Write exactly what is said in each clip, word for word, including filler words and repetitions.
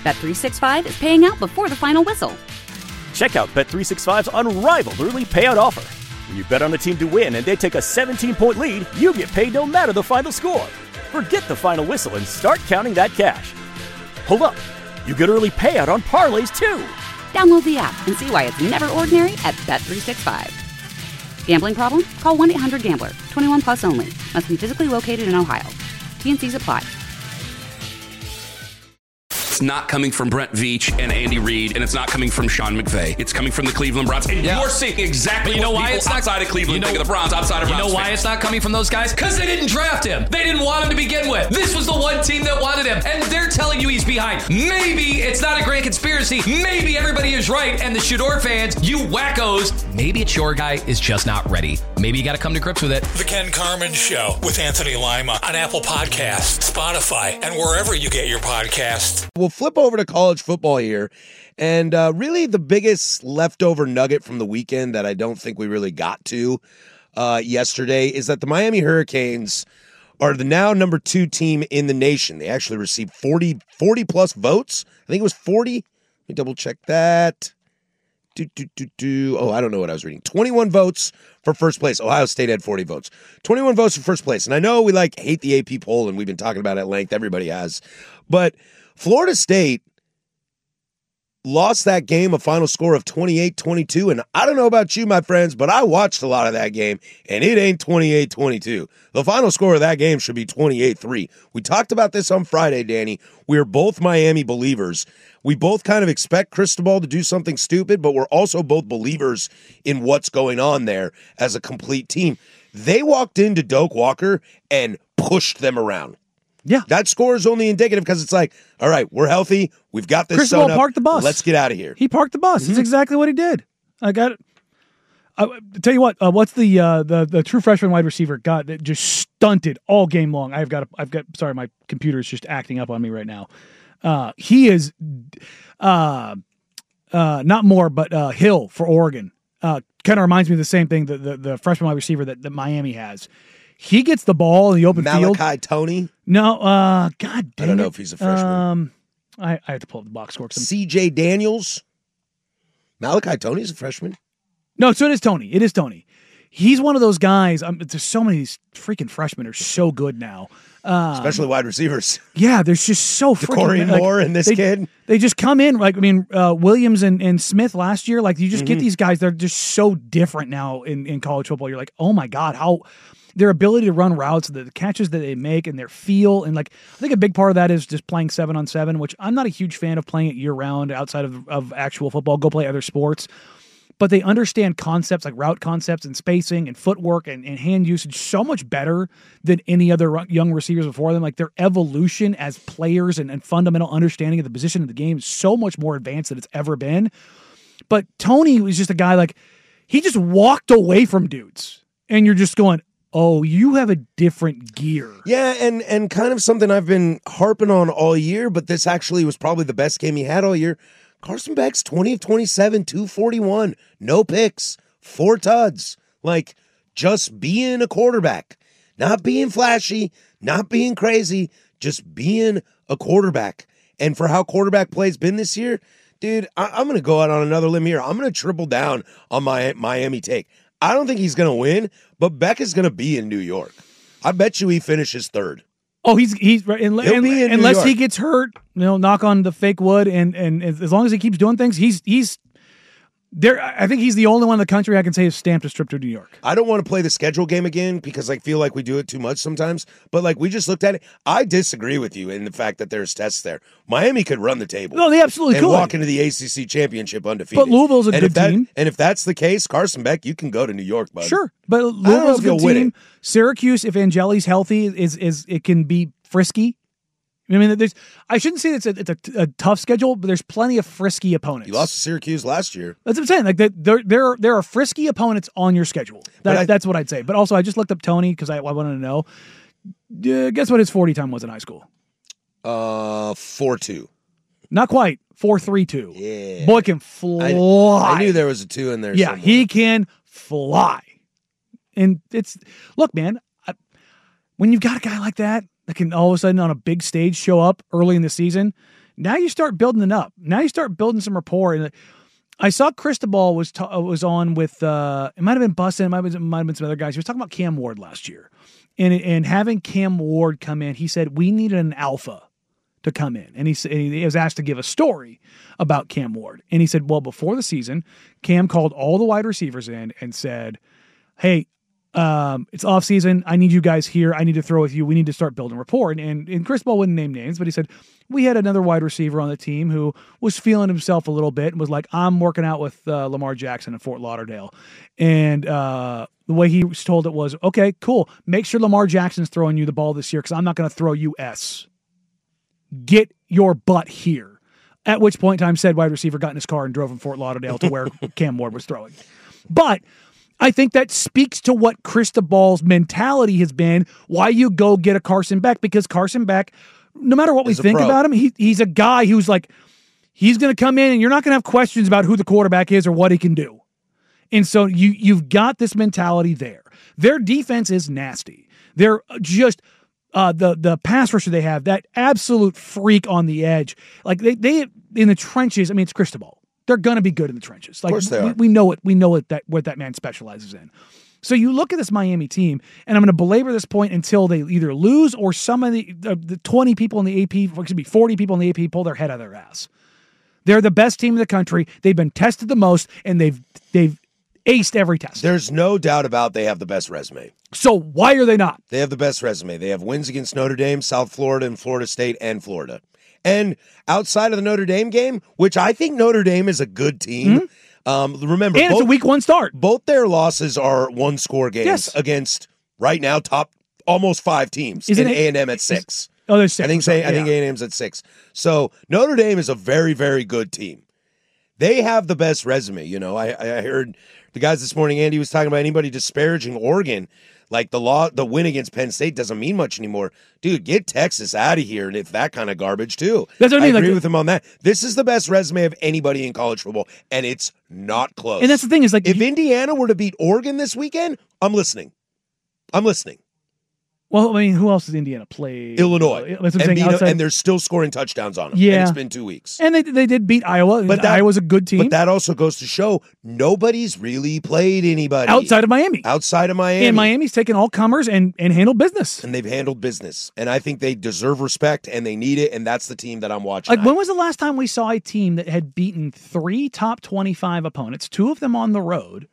Bet three sixty-five is paying out before the final whistle. Check out Bet three sixty-five's unrivaled early payout offer. When you bet on a team to win and they take a seventeen-point lead, you get paid no matter the final score. Forget the final whistle and start counting that cash. Hold up. You get early payout on parlays, too. Download the app and see why it's never ordinary at Bet three sixty-five. Gambling problem? Call one eight hundred gambler. twenty-one plus only. Must be physically located in Ohio. T and Cs apply. It's not coming from Brent Veach and Andy Reid, and it's not coming from Sean McVay. It's coming from the Cleveland Browns. And yeah. you're seeing exactly you know what why people it's not, outside of Cleveland you know, think of the Browns, outside of You Browns know why fans. it's not coming from those guys? Because they didn't draft him. They didn't want him to begin with. This was the one team that wanted him, and they're telling you he's behind. Maybe it's not a grand conspiracy. Maybe everybody is right, and the Shador fans, you wackos, maybe it's your guy is just not ready. Maybe you got to come to grips with it. The Ken Carman Show with Anthony Lima on Apple Podcasts, Spotify, and wherever you get your podcasts. We'll flip over to college football here. And uh, really the biggest leftover nugget from the weekend that I don't think we really got to uh, yesterday is that the Miami Hurricanes are the now number two team in the nation. They actually received forty, forty plus votes. I think it was forty. Let me double check that. Do, do, do, do. Oh, I don't know what I was reading. twenty-one votes for first place. Ohio State had forty votes. twenty-one votes for first place. And I know we like hate the A P poll, and we've been talking about it at length. Everybody has. But Florida State lost that game, a final score of twenty-eight twenty-two. And I don't know about you, my friends, but I watched a lot of that game, and it ain't twenty-eight twenty-two. The final score of that game should be twenty-eight three. We talked about this on Friday, Danny. We are both Miami believers. We both kind of expect Cristobal to do something stupid, but we're also both believers in what's going on there as a complete team. They walked into Doak Walker and pushed them around. Yeah. That score is only indicative because it's like, all right, we're healthy. We've got this Cristobal sewn up. parked the bus. Let's get out of here. He parked the bus. Mm-hmm. That's exactly what he did. I got it. I tell you what, uh, what's the uh, the the true freshman wide receiver got that just stunted all game long? I've got, a, I've got. Sorry, my computer is just acting up on me right now. Uh, he is, uh, uh, not more, but uh, Hill for Oregon. Uh, kind of reminds me of the same thing. The the, the freshman wide receiver that, that Miami has. He gets the ball in the open Malachi field. Malachi Toney? No, uh, God damn I don't know it. if he's a freshman. Um, I, I have to pull up the box score. C J Daniels? Malachi Toney's a freshman? No, so it is Tony. It is Tony. He's one of those guys. Um, there's so many of these freaking freshmen are so good now. Um, Especially wide receivers. Yeah, there's just so freaking DeCorian like, Moore and this they, kid. They just come in. Like, I mean, uh, Williams and, and Smith last year, like you just mm-hmm. get these guys. They're just so different now in, in college football. You're like, oh my God, how their ability to run routes, the, the catches that they make and their feel. And like, I think a big part of that is just playing seven on seven, which I'm not a huge fan of playing it year round outside of, of actual football. Go play other sports. But they understand concepts like route concepts and spacing and footwork and, and hand usage so much better than any other young receivers before them. Like their evolution as players and, and fundamental understanding of the position of the game is so much more advanced than it's ever been. But Tony was just a guy like, he just walked away from dudes. And you're just going, oh, you have a different gear. Yeah, and, and kind of something I've been harping on all year, but this actually was probably the best game he had all year. Carson Beck's twenty of twenty-seven, two forty-one, no picks, four tuds. Like, just being a quarterback. Not being flashy, not being crazy, just being a quarterback. And for how quarterback play's been this year, dude, I- I'm going to go out on another limb here. I'm going to triple down on my Miami take. I don't think he's going to win, but Beck is going to be in New York. I bet you he finishes third. Oh, he's he's right. And, and, unless he gets hurt, you know, knock on the fake wood, and and as long as he keeps doing things, he's he's there. I think he's the only one in the country I can say is stamped a trip to New York. I don't want to play the schedule game again because I feel like we do it too much sometimes. But like we just looked at it, I disagree with you in the fact that there's tests there. Miami could run the table. No, they absolutely and could. walk into the A C C championship undefeated. But Louisville's a and good if that, team. And if that's the case, Carson Beck, you can go to New York, bud. Sure, but Louisville's a good team. It. Syracuse, if Angeli's healthy, is is it can be frisky. I mean, there's. I shouldn't say it's a it's a, a tough schedule, but there's plenty of frisky opponents. You lost to Syracuse last year. That's what I'm saying. Like there, there, there are frisky opponents on your schedule. That, I, that's what I'd say. But also, I just looked up Tony because I, I wanted to know. Uh, guess what his forty time was in high school? Uh, four two. Not quite. Four three two. Yeah. Boy can fly. I, I knew there was a two in there. Yeah, somewhere. he can fly. And it's look, man. I, when you've got a guy like that that can all of a sudden on a big stage show up early in the season, Now you start building it up. Now you start building some rapport. And I saw Cristobal was ta- was on with, uh, it might have been Bussin, it might have been, it might have been some other guys. He was talking about Cam Ward last year. And, and having Cam Ward come in, he said, we needed an alpha to come in. And he, and he was asked to give a story about Cam Ward. And he said, well, before the season, Cam called all the wide receivers in and said, hey, um, it's off season. I need you guys here. I need to throw with you. We need to start building rapport. And, and, and Cristobal wouldn't name names, but he said, we had another wide receiver on the team who was feeling himself a little bit and was like, I'm working out with uh, Lamar Jackson in Fort Lauderdale. And uh, the way he was told it was, okay, cool. Make sure Lamar Jackson's throwing you the ball this year because I'm not going to throw you S. Get your butt here. At which point in time, said wide receiver got in his car and drove from Fort Lauderdale to where Cam Ward was throwing. But I think that speaks to what Cristobal's mentality has been, why you go get a Carson Beck, because Carson Beck, no matter what we think about him, he, he's a guy who's like, he's going to come in and you're not going to have questions about who the quarterback is or what he can do. And so you, you've got this mentality there. Their defense is nasty. They're just... Uh, the the pass rusher they have, that absolute freak on the edge. Like they, they in the trenches, I mean, it's Cristobal. They're going to be good in the trenches. Like, of course they we, are. we know it. We know it, that what that man specializes in. So you look at this Miami team, and I'm going to belabor this point until they either lose or some of the, the, the twenty people in the A P, excuse me, forty people in the A P pull their head out of their ass. They're the best team in the country. They've been tested the most, and they've they've aced every test. There's no doubt about they have the best resume. So why are they not? They have the best resume. They have wins against Notre Dame, South Florida, and Florida State, and Florida. And outside of the Notre Dame game, which I think Notre Dame is a good team. Mm-hmm. Um, remember, and both, it's a week one start. Both their losses are one-score games yes. against, right now, top almost five teams. Isn't in it, A and M at six. Is, oh, there's six. I think, say, yeah. I think A and M's at six. So Notre Dame is a very, very good team. They have the best resume. You know, I, I heard the guys this morning, Andy was talking about anybody disparaging Oregon. Like the law, the win against Penn State doesn't mean much anymore. Dude, get Texas out of here, and it's that kind of garbage too. That's what I mean. I agree like, with him on that. This is the best resume of anybody in college football, and it's not close. And that's the thing is like, if you, Indiana were to beat Oregon this weekend, I'm listening. I'm listening. Well, I mean, who else has Indiana played? Illinois. That's what I'm and, saying, beat, and they're still scoring touchdowns on them. Yeah. And it's been two weeks. And they they did beat Iowa. But that, Iowa's a good team. But that also goes to show nobody's really played anybody. Outside of Miami. Outside of Miami. And Miami's taken all comers and, and handled business. And they've handled business. And I think they deserve respect and they need it. And that's the team that I'm watching. Like, at. when was the last time we saw a team that had beaten three top twenty-five opponents, two of them on the road,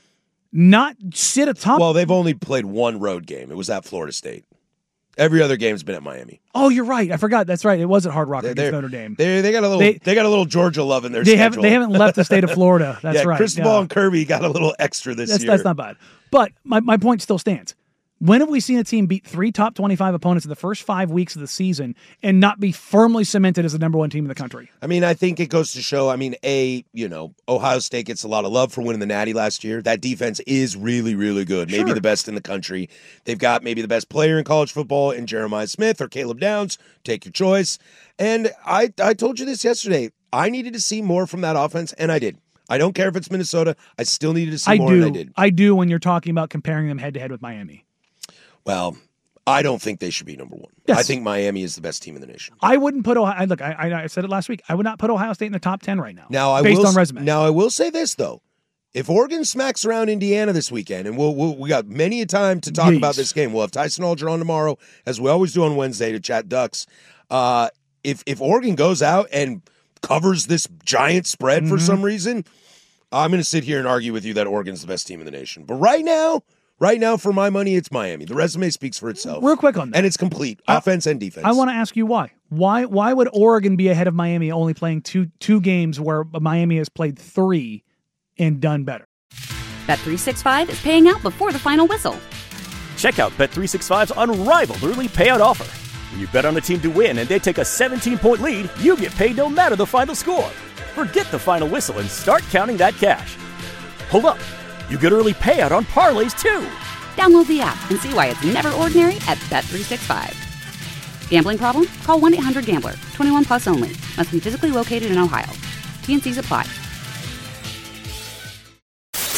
not sit atop? Well, they've only played one road game. It was at Florida State. Every other game's been at Miami. Oh, you're right. I forgot. That's right. It was at Hard Rock they're, against they're, Notre Dame. They they got a little they, they got a little Georgia love in their they schedule. Haven't, they haven't left the state of Florida. That's yeah, right. Cristobal yeah. and Kirby got a little extra this that's, year. That's not bad. But my, my point still stands. When have we seen a team beat three top twenty-five opponents in the first five weeks of the season and not be firmly cemented as the number one team in the country? I mean, I think it goes to show, I mean, A, you know, Ohio State gets a lot of love for winning the Natty last year. That defense is really, really good. Maybe sure. the best in the country. They've got maybe the best player in college football in Jeremiah Smith or Caleb Downs. Take your choice. And I, I told you this yesterday. I needed to see more from that offense, and I did. I don't care if it's Minnesota. I still needed to see I more, do. and I did. I do when you're talking about comparing them head-to-head with Miami. Well, I don't think they should be number one. Yes. I think Miami is the best team in the nation. I wouldn't put Ohio. Look, I, I, I said it last week. I would not put Ohio State in the top ten right now. Now, I based will, on resume. Now, I will say this though: if Oregon smacks around Indiana this weekend, and we'll, we'll we got many a time to talk Jeez. about this game. We'll have Tyson Alger on tomorrow, as we always do on Wednesday, to chat Ducks. Uh, if if Oregon goes out and covers this giant spread mm-hmm. for some reason, I'm going to sit here and argue with you that Oregon's the best team in the nation. But right now. Right now, for my money, it's Miami. The resume speaks for itself. Real quick on that. And it's complete, offense I, and defense. I want to ask you why. Why Why would Oregon be ahead of Miami only playing two two games where Miami has played three and done better? Bet three sixty-five is paying out before the final whistle. Check out Bet three sixty-five's unrivaled early payout offer. When you bet on a team to win and they take a seventeen-point lead, you get paid no matter the final score. Forget the final whistle and start counting that cash. Hold up. You get early payout on parlays, too. Download the app and see why it's never ordinary at Bet three sixty-five. Gambling problem? Call one eight hundred gambler. twenty-one plus only. Must be physically located in Ohio. T and C's apply.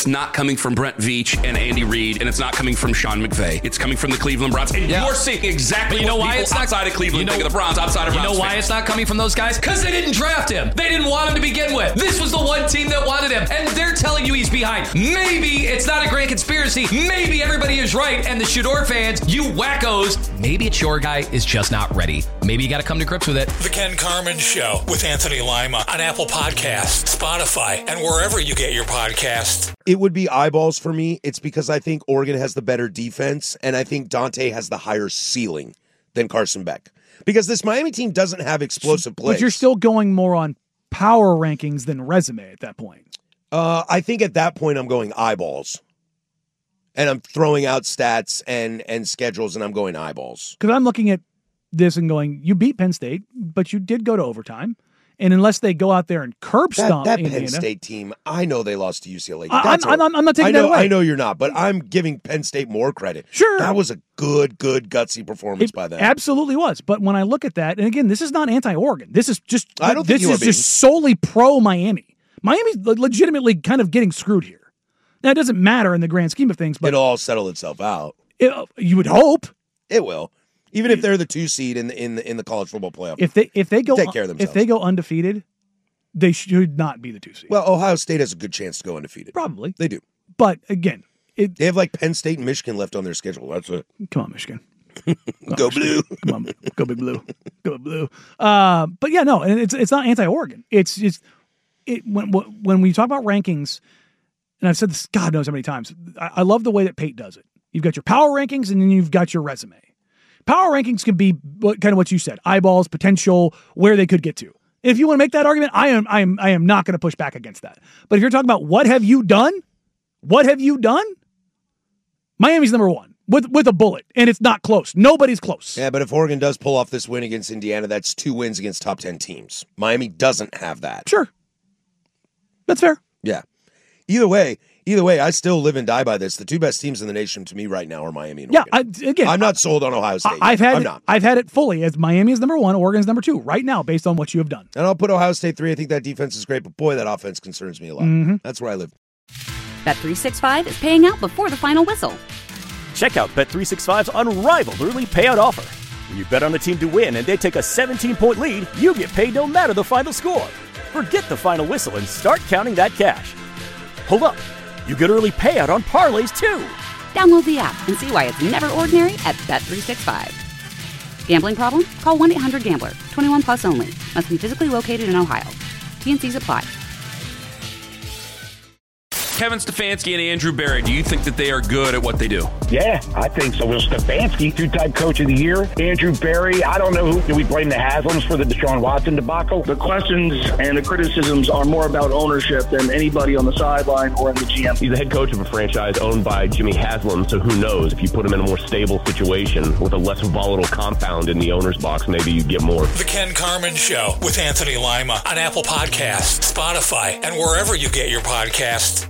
it's not coming from Brent Veach and Andy Reid, and it's not coming from Sean McVay. It's coming from the Cleveland Browns. And yeah. you're seeing exactly but you know what why people it's not, outside of Cleveland you know, think of the Browns outside of You Browns know why fans. it's not coming from those guys? Because they didn't draft him. They didn't want him to begin with. This was the one team that wanted him, and they're telling you he's behind. Maybe it's not a grand conspiracy. Maybe everybody is right, and the Shador fans, you wackos, maybe it's your guy is just not ready. Maybe you got to come to grips with it. The Ken Carman Show with Anthony Lima on Apple Podcasts, Spotify, and wherever you get your podcasts. It would be eyeballs for me. It's because I think Oregon has the better defense, and I think Dante has the higher ceiling than Carson Beck. Because this Miami team doesn't have explosive plays. But you're still going more on power rankings than resume at that point. Uh, I think at that point I'm going eyeballs. And I'm throwing out stats and, and schedules, and I'm going eyeballs. Because I'm looking at this and going, you beat Penn State, but you did go to overtime. And unless they go out there and curb stomp that, that Indiana, Penn State team, I know they lost to U C L A. I, That's I'm, a, I'm, I'm not taking I know, that away. I know you're not, but I'm giving Penn State more credit. Sure. That was a good, good, gutsy performance it by them. Absolutely was. But when I look at that, and again, this is not anti-Oregon. This is just I don't this think you is are just solely pro-Miami. Miami's legitimately kind of getting screwed here. Now, it doesn't matter in the grand scheme of things, but it'll all settle itself out. It, you would hope. It will. Even if they're the two seed in the in the in the college football playoff. If they if they go take care of themselves. If they go undefeated, they should not be the two seed. Well, Ohio State has a good chance to go undefeated. Probably. They do. But again, it, they have like Penn State and Michigan left on their schedule. That's it. Come on, Michigan. Go blue. Come on, go big blue. Go blue. Uh, but yeah, no, and it's it's not anti-Oregon. It's just it when when we talk about rankings, and I've said this God knows how many times. I, I love the way that Pate does it. You've got your power rankings, and then you've got your resume. Power rankings can be what, kind of what you said: eyeballs, potential, where they could get to. If you want to make that argument, I am I am I am not going to push back against that. But if you're talking about what have you done, what have you done? Miami's number one. With with a bullet, and it's not close. Nobody's close. Yeah, but if Oregon does pull off this win against Indiana, that's two wins against top ten teams. Miami doesn't have that. Sure. That's fair. Yeah. Either way, either way, I still live and die by this. The two best teams in the nation to me right now are Miami and yeah, Oregon. I, again, I'm not sold on Ohio State. I've had I'm it, not. I've had it fully as Miami is number one, Oregon's number two right now based on what you have done. And I'll put Ohio State three. I think that defense is great, but boy, that offense concerns me a lot. Mm-hmm. That's where I live. Bet three sixty-five is paying out before the final whistle. Check out Bet three sixty-five's unrivaled early payout offer. When you bet on a team to win and they take a seventeen-point lead, you get paid no matter the final score. Forget the final whistle and start counting that cash. Hold up. You get early payout on parlays, too. Download the app and see why it's never ordinary at Bet three sixty-five. Gambling problem? Call one eight hundred gambler. twenty-one plus only. Must be physically located in Ohio. T N Cs apply. Kevin Stefanski and Andrew Berry, do you think that they are good at what they do? Yeah, I think so. Well, Stefanski, two-time coach of the year. Andrew Berry, I don't know who. Do we blame the Haslams for the Deshaun Watson debacle? The questions and the criticisms are more about ownership than anybody on the sideline or in the G M. He's the head coach of a franchise owned by Jimmy Haslam, so who knows? If you put him in a more stable situation with a less volatile compound in the owner's box, maybe you get more. The Ken Carman Show with Anthony Lima on Apple Podcasts, Spotify, and wherever you get your podcasts.